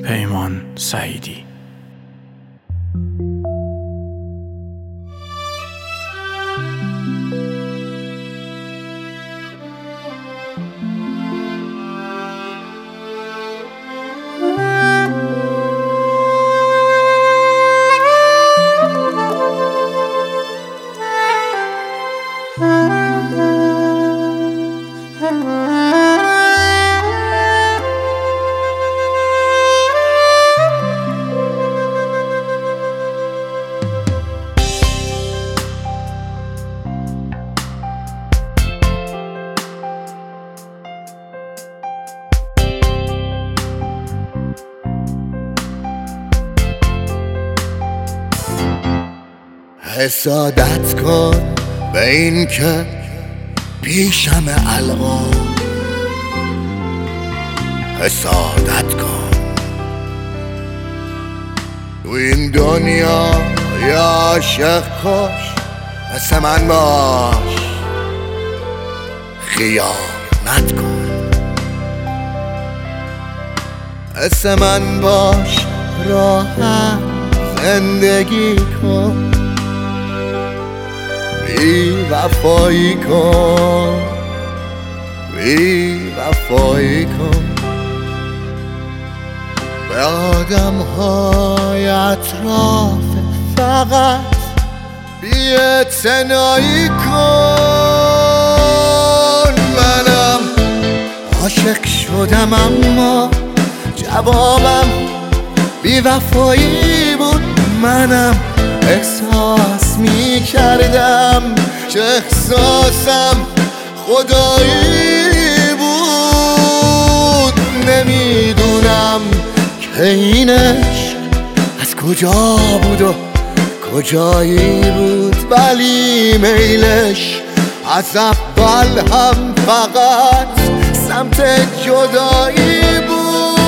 پیمان سعیدی. حسادت کن به این که پیشم الان، حسادت کن تو این دنیا یا عاشق کش، مثل من باش خیانت کن، مثل من باش راحت زندگی کن، بی وفایی کن، بی وفایی کن، به آدم های اطراف فقط بی اعتنایی کن. منم عاشق شدم اما جوابم بی وفایی بود، منم احساس می کردم چه احساسم خدایی بود. نمیدونم که این عشق از کجا بود و کجایی بود، ولی میلش از اول هم فقط سمت جدایی بود.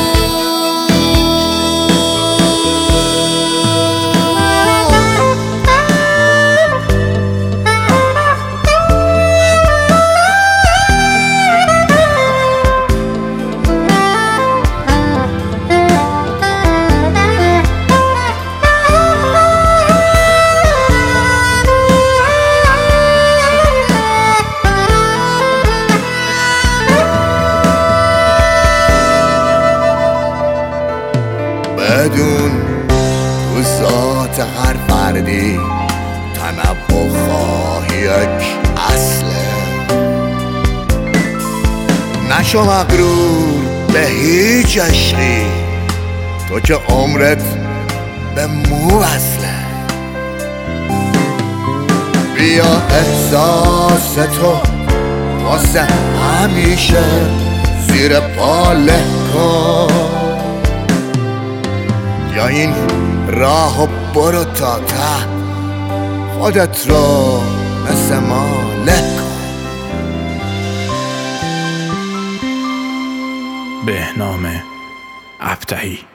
بدون تو ذات هر فردی تنوع خواهی یک اصله، نشو مغرور به هیچ عشقی تو که عمرت به مو وصله. بیا احساس تو واسه همیشه زیر پا له کن، یا این راهو برو تا ته خودت رو مثل ما له کن. بهنام ابطحی.